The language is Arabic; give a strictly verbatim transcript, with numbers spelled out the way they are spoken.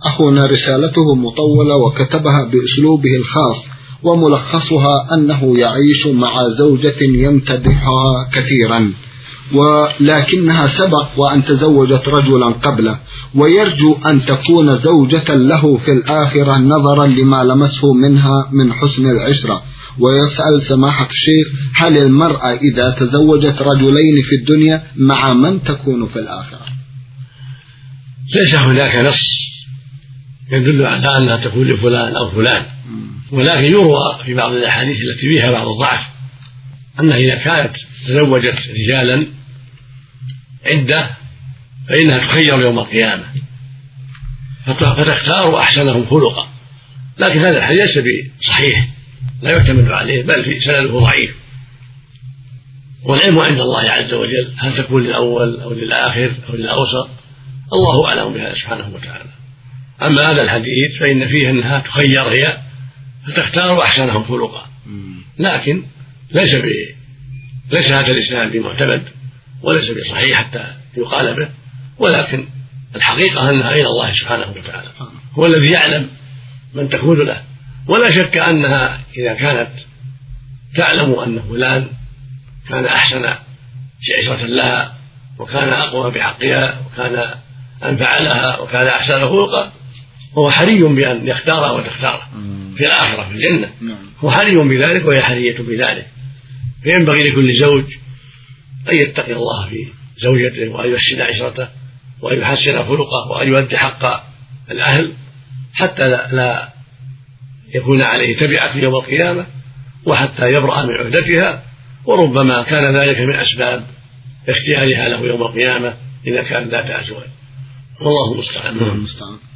أخونا رسالته مطولة وكتبها بأسلوبه الخاص، وملخصها أنه يعيش مع زوجة يمتدحها كثيرا، ولكنها سبق وأن تزوجت رجلا قبله، ويرجو أن تكون زوجة له في الآخرة نظرا لما لمسه منها من حسن العشرة. ويسأل سماحة الشيخ: هل المرأة إذا تزوجت رجلين في الدنيا مع من تكون في الآخرة؟ ليس هناك نص يدل على أنها تكون لفلان أو فلان، ولكن يروى في بعض الأحاديث التي فيها بعض الضعف أنها إذا كانت تزوجت رجالا عدة فإنها تخير يوم القيامة فتختار أحسنهم خلقا، لكن هذا الحديث ليس بصحيح، لا يعتمد عليه، بل في سنده ضعيف، والعلم عند الله عز وجل هل تكون للأول أو للآخر أو للأوسط، الله أعلم بها سبحانه وتعالى. أما هذا الحديث فإن فيه أنها تخير هي فتختار أحسنهم خلقا، لكن ليس ب... ليس هذا الإسناد بمعتمد وليس بصحيح حتى يقال به، ولكن الحقيقة أنها إلى الله سبحانه وتعالى، هو الذي يعلم من تكون له. ولا شك أنها إذا كانت تعلم أن فلان كان أحسن عشرة لها وكان أقوى بحقها وكان أنفع لها وكان أحسن خلقا، هو حري بأن يختاره وتختاره في الآخرة في الجنة، هو حري بذلك وهي حرية بذلك. فينبغي لكل زوج أن يتقي الله في زوجته وأن يحسن عشرته وأن يحسن خلقه وأن يؤدي حق الأهل حتى لا يكون عليه تبعة يوم القيامة وحتى يبرأ من عهدتها، وربما كان ذلك من أسباب اختيارها له يوم القيامة إذا كان ذات أزواج. والله المستعان.